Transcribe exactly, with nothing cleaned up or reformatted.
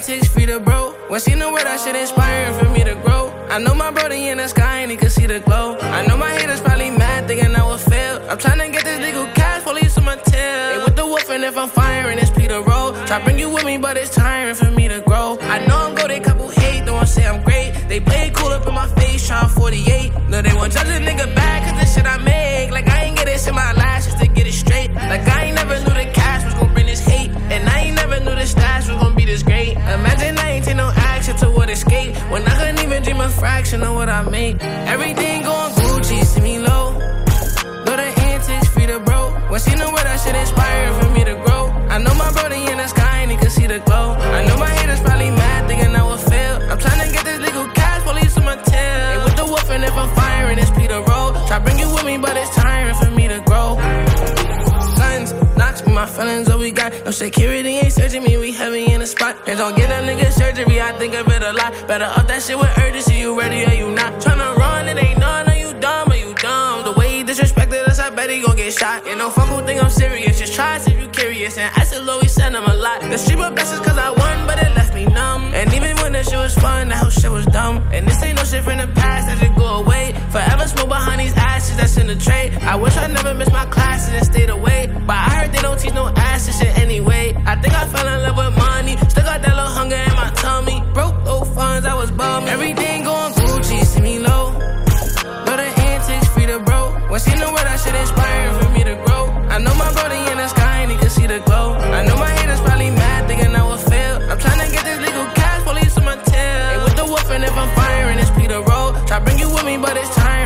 antics, free to bro. When seen the word, that shit inspiring for me to grow. I know my brother in the sky and he can see the glow. I know my haters probably mad, thinking I will fail. I'm trying to get this legal cash, police on my tail. Hey, with the wolf, and if I'm firing, it's Peter Roll. Try bring you with me, but it's tiring for me to grow. I know I'm good, they couple hate, don't wanna say I'm great. They play it cool up in my face, trying forty-eight. No, they want judge a nigga back, cause the shit I make. Like I ain't get this in my life just to get it straight. Like I ain't never knew the cash was gonna bring this hate. And I ain't never knew the stash was gonna be this great. Imagine I ain't take no action toward escape, when I couldn't even dream a fraction of what I made. Everything going Gucci, see me low. Know the antics, free to bro. When seen the word, that shit inspiring for me to grow. I know my brother in the sky and he can see the glow. I know my haters probably mad, thinking I will fail. I'm trying to get this legal cash, police on my tail. Hey, with the wolf, and if I'm firing, it's Peter Roll. Try bring you with me, but it's tiring for me to grow. Guns, knocks me, my feelings, all we got. No security ain't searching me, we heavy in the spot. And don't get a nigga surgery, I think of it a lot. Better up that shit with urgency, you ready or you not. Tryna run, it ain't none, are you dumb or you dumb? The way he disrespected us, I bet he gon' get shot. And no fuck who think I'm serious, just try to if you curious. And I still always send him a lot. The street was blessings cause I won, but it left me numb. And even when the shit was fun, that whole shit was dumb. And this ain't no shit from the past that should go away. Forever smoke behind these ashes that's in the tray. I wish I never missed my classes and stayed away. But I heard they don't teach no ass and shit anyway. I think I fell in love with money, still got that little hunger in my tummy. Broke low funds, I was bummed. Everything going Gucci, see me low. Know the antics, free to bro. When seen the word, that shit inspiring for me to grow. I know my brother in the sky and he can see the glow. I know my haters probably mad, thinking I will fail. I'm trying to get this legal cash, police on my tail. Hey, with the wolf, and if I'm firing, it's Peter Roll. Try bring you with me, but it's time.